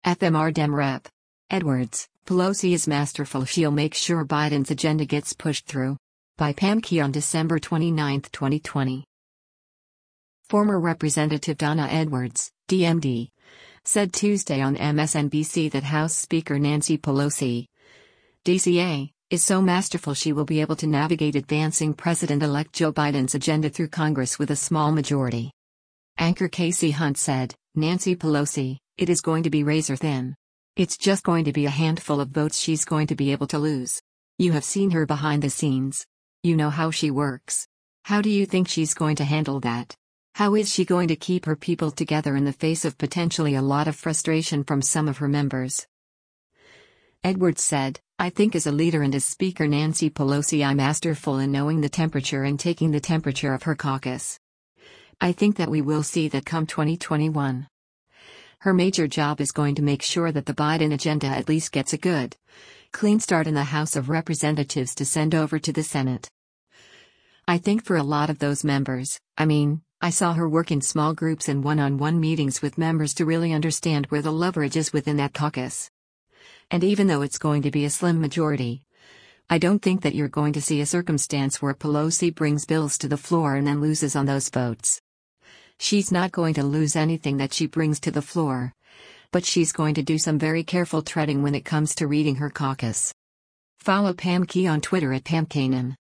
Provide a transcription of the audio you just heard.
FMR Dem Rep. Edwards, Pelosi is masterful. She'll make sure Biden's agenda gets pushed through. By Pam Key on December 29, 2020. Former Representative Donna Edwards, DMD, said Tuesday on MSNBC that House Speaker Nancy Pelosi, DCA, is so masterful she will be able to navigate advancing President-elect Joe Biden's agenda through Congress with a small majority. Anchor Casey Hunt said, Nancy Pelosi, it is going to be razor thin. It's just going to be a handful of votes she's going to be able to lose. You have seen her behind the scenes. You know how she works. How do you think she's going to handle that? How is she going to keep her people together in the face of potentially a lot of frustration from some of her members? Edwards said, I think as a leader and as Speaker Nancy Pelosi I'm masterful in knowing the temperature and taking the temperature of her caucus. I think that we will see that come 2021. Her major job is going to make sure that the Biden agenda at least gets a good, clean start in the House of Representatives to send over to the Senate. I think for a lot of those members, I saw her work in small groups and one-on-one meetings with members to really understand where the leverage is within that caucus. And even though it's going to be a slim majority, I don't think that you're going to see a circumstance where Pelosi brings bills to the floor and then loses on those votes. She's not going to lose anything that she brings to the floor, but she's going to do some very careful treading when it comes to reading her caucus. Follow Pam Key on Twitter at PamKanan.